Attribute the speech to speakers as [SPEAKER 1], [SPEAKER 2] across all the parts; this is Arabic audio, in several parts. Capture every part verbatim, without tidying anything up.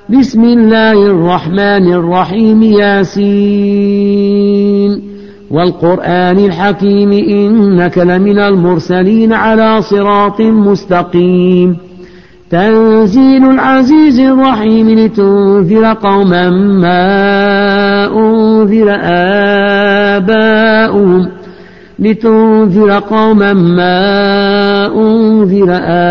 [SPEAKER 1] بسم الله الرحمن الرحيم ياسين والقرآن الحكيم إنك لمن المرسلين على صراط مستقيم تنزيل العزيز الرحيم لتنذر قوما ما أنذر آباؤهم لتنذر قوما ما أنذر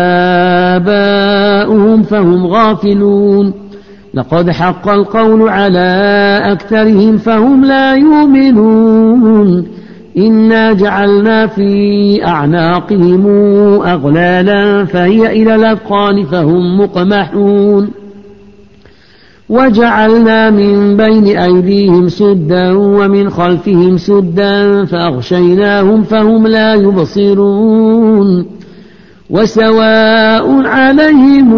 [SPEAKER 1] آباؤهم فهم غافلون لقد حق القول على أكثرهم فهم لا يؤمنون إنا جعلنا في أعناقهم أغلالا فهي إلى الأذقان فهم مقمحون وجعلنا من بين أيديهم سدا ومن خلفهم سدا فأغشيناهم فهم لا يبصرون وسواء عليهم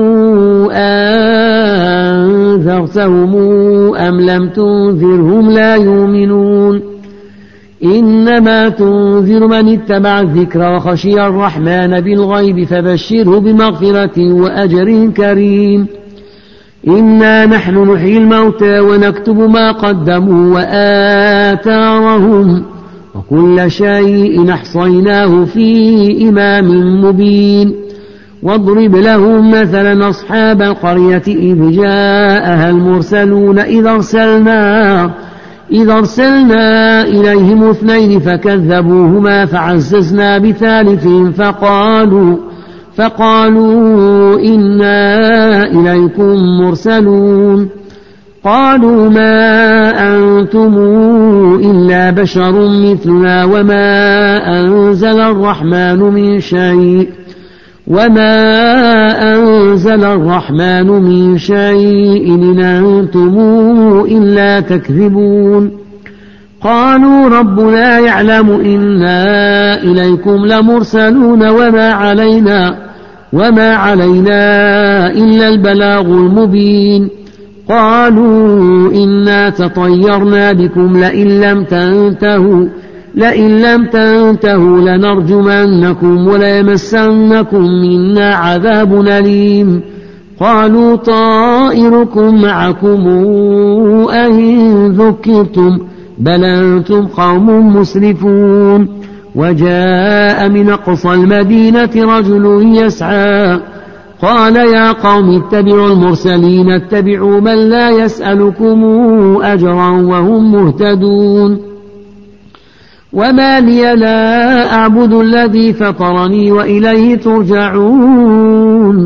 [SPEAKER 1] أنذرتهم أم لم تنذرهم لا يؤمنون إنما تنذر من اتبع الذكر وخشي الرحمن بالغيب فبشره بمغفرة وأجر كريم إنا نحن نحيي الموتى ونكتب ما قدموا وآثارهم وكل شيء أحصيناه في إمام مبين واضرب لهم مثلا أصحاب القرية إذ جاءها المرسلون إذ أرسلنا إذ أرسلنا إليهم اثنين فكذبوهما فعززنا بثالث فقالوا فقالوا إنا إليكم مرسلون قالوا ما أنتم إلا بشر مثلنا وما أنزل الرحمن من شيء وما أنزل الرحمن من شيء إن أنتم إلا تكذبون قالوا ربنا يعلم إنا إليكم لمرسلون وما علينا وما علينا إلا البلاغ المبين قالوا إنا تطيرنا بكم لئن لم تنتهوا لئن لم تنتهوا لنرجمنكم وليمسنكم منا عذاب أليم قالوا طائركم معكم أئن ذكرتم بل أنتم قوم مسرفون وجاء من أقصى المدينة رجل يسعى قال يا قوم اتبعوا المرسلين اتبعوا من لا يسألكم أجرا وهم مهتدون وما لي لا أعبد الذي فطرني وإليه ترجعون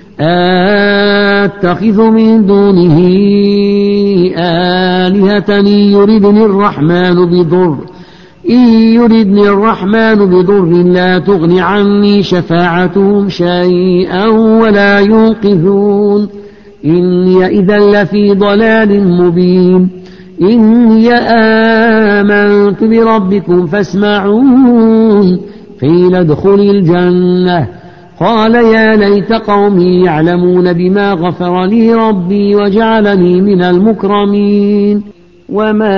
[SPEAKER 1] أتخذ من دونه آلهة يردني الرحمن بضر إن يردني الرحمن بضر لا تغن عني شفاعتهم شيئا ولا ينقذون إني إذا لفي ضلال مبين إني آمنت بربكم فاسمعون قيل ادخلي الجنة قال يا ليت قومي يعلمون بما غفر لي ربي وجعلني من المكرمين وما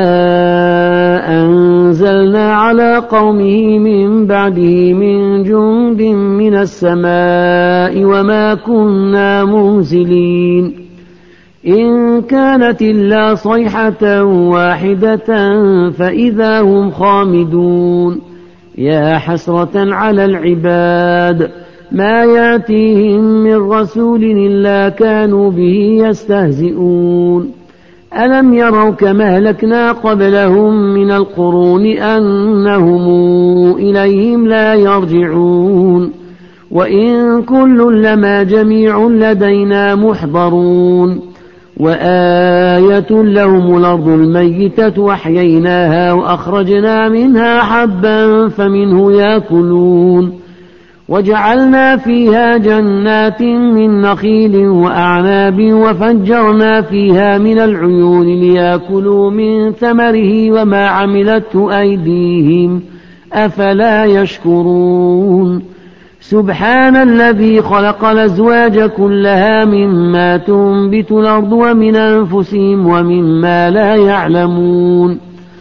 [SPEAKER 1] أنزلنا على قومه من بعده من جند من السماء وما كنا منزلين إن كانت إلا صيحة واحدة فإذا هم خامدون يا حسرة على العباد ما يأتيهم من رسول إلا كانوا به يستهزئون ألم يروا كما أهلكنا قبلهم من القرون أنهم إليهم لا يرجعون وإن كل لما جميع لدينا محضرون وآية لهم الأرض الميتة وأحييناها وأخرجنا منها حبا فمنه يأكلون وجعلنا فيها جنات من نخيل وأعناب وفجرنا فيها من العيون ليأكلوا من ثمره وما عملته أيديهم أفلا يشكرون سبحان الذي خلق الأزواج كلها مما تنبت الأرض ومن أنفسهم ومما لا يعلمون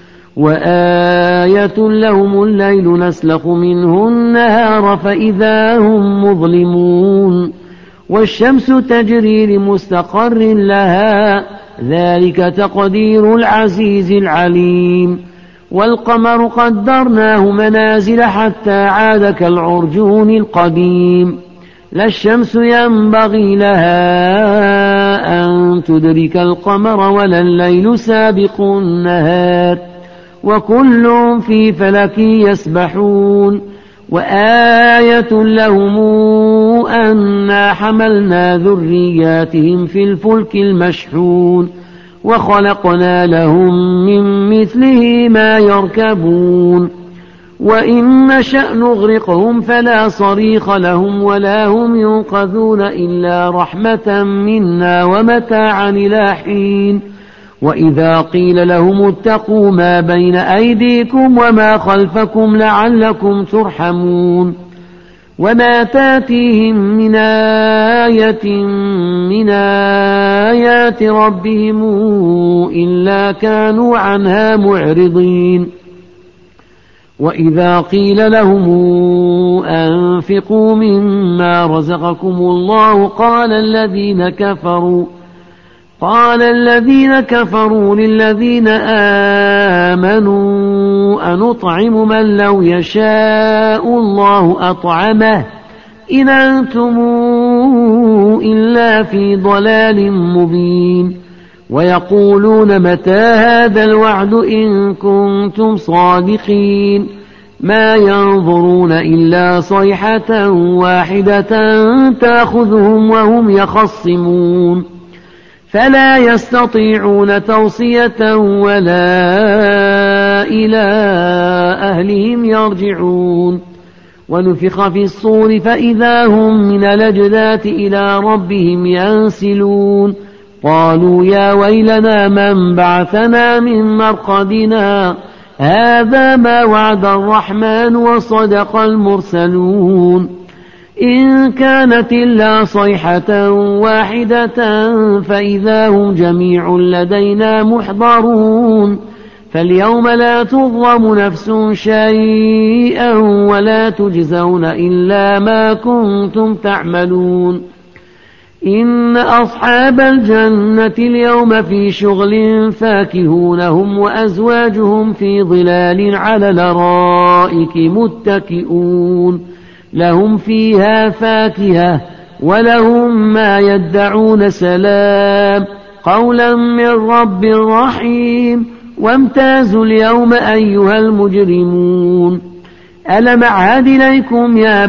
[SPEAKER 1] وآية لهم الليل نسلخ منه النهار فإذا هم مظلمون والشمس تجري لمستقر لها ذلك تقدير العزيز العليم والقمر قدرناه منازل حتى عاد كالعرجون القديم لا الشمس ينبغي لها أن تدرك القمر ولا الليل سابق النهار وكل في فلك يسبحون وآية لهم أنا حملنا ذرياتهم في الفلك المشحون وخلقنا لهم من مثله ما يركبون وإن نشأ نغرقهم فلا صريخ لهم ولا هم ينقذون إلا رحمة منا ومتاعا إلى حين وإذا قيل لهم اتقوا ما بين أيديكم وما خلفكم لعلكم ترحمون وما تاتيهم من آية من آيات ربهم إلا كانوا عنها معرضين وإذا قيل لهم أنفقوا مما رزقكم الله قال الذين كفروا قال الذين كفروا للذين آمنوا أنطعم من لو يشاء الله أطعمه إن أنتم إلا في ضلال مبين ويقولون متى هذا الوعد إن كنتم صادقين ما ينظرون إلا صيحة واحدة تأخذهم وهم يخصمون فلا يستطيعون توصية ولا إلى أهلهم يرجعون ونفخ في الصور فإذا هم من الأجداث إلى ربهم ينسلون قالوا يا ويلنا من بعثنا من مرقدنا هذا ما وعد الرحمن وصدق المرسلون إن كانت إلا صيحة واحدة فإذا هم جميع لدينا محضرون فاليوم لا تظلم نفس شيئا ولا تجزون إلا ما كنتم تعملون إن أصحاب الجنة اليوم في شغل فاكهون هم وأزواجهم في ظلال على الأرائك متكئون لهم فيها فاكهة ولهم ما يدعون سلام قولا من رب رحيم وامتازوا اليوم أيها المجرمون ألم أعهد إليكم يا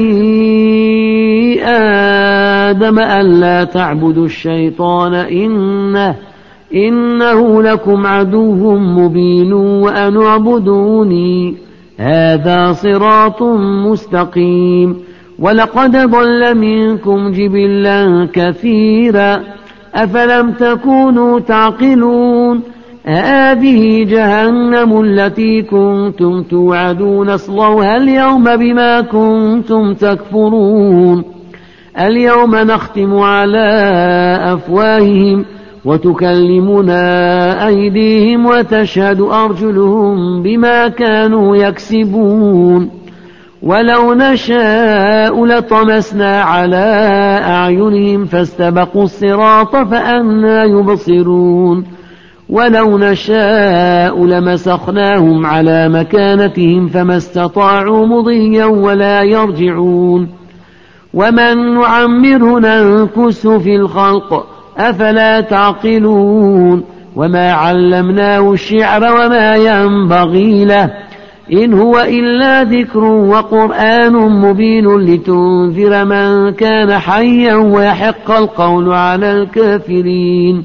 [SPEAKER 1] بني آدم ألا تعبدوا الشيطان إنه, إنه لكم عدو مبين وأن اعبدوني هذا صراط مستقيم ولقد ضل منكم جبلا كثيرا أفلم تكونوا تعقلون هذه جهنم التي كنتم توعدون اصلوها اليوم بما كنتم تكفرون اليوم نختم على أفواههم وتكلمنا أيديهم وتشهد أرجلهم بما كانوا يكسبون ولو نشاء لطمسنا على أعينهم فاستبقوا الصراط فأنى يبصرون ولو نشاء لمسخناهم على مكانتهم فما استطاعوا مضيا ولا يرجعون ومن نعمره ننكسه في الخلق أفلا تعقلون وما علمناه الشعر وما ينبغي له إن هو إلا ذكر وقرآن مبين لتنذر من كان حيا ويحق القول على الكافرين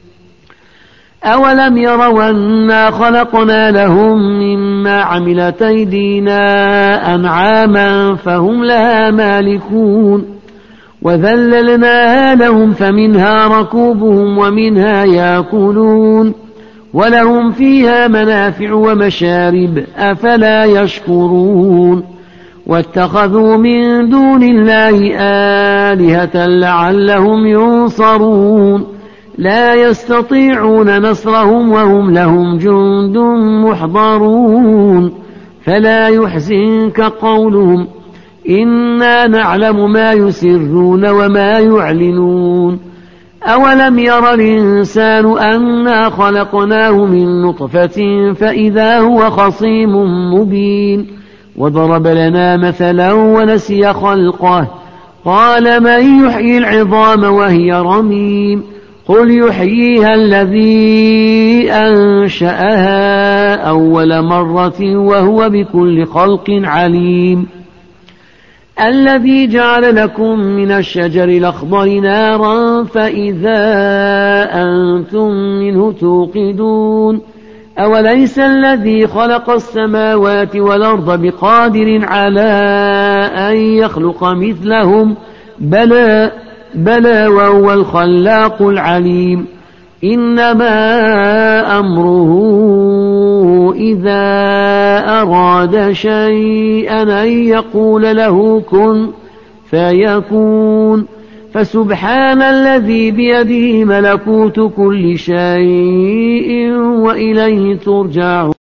[SPEAKER 1] أولم يروا أنا خلقنا لهم مما عملت أيدينا أنعاما فهم لها مالكون وذللناها لهم فمنها ركوبهم ومنها يأكلون ولهم فيها منافع ومشارب أفلا يشكرون واتخذوا من دون الله آلهة لعلهم ينصرون لا يستطيعون نصرهم وهم لهم جند محضرون فلا يحزنك قولهم إنا نعلم ما يسرون وما يعلنون أولم ير الإنسان أنا خلقناه من نطفة فإذا هو خصيم مبين وضرب لنا مثلا ونسي خلقه قال من يحيي العظام وهي رميم قل يحييها الذي أنشأها أول مرة وهو بكل خلق عليم الذي جعل لكم من الشجر الأخضر نارا فإذا أنتم منه توقدون أوليس الذي خلق السماوات والأرض بقادر على أن يخلق مثلهم بلى بلى وهو الخلاق العليم إنما أمره إذا أراد شيئا أن يقول له كن فيكون فسبحان الذي بيده ملكوت كل شيء وإليه ترجعون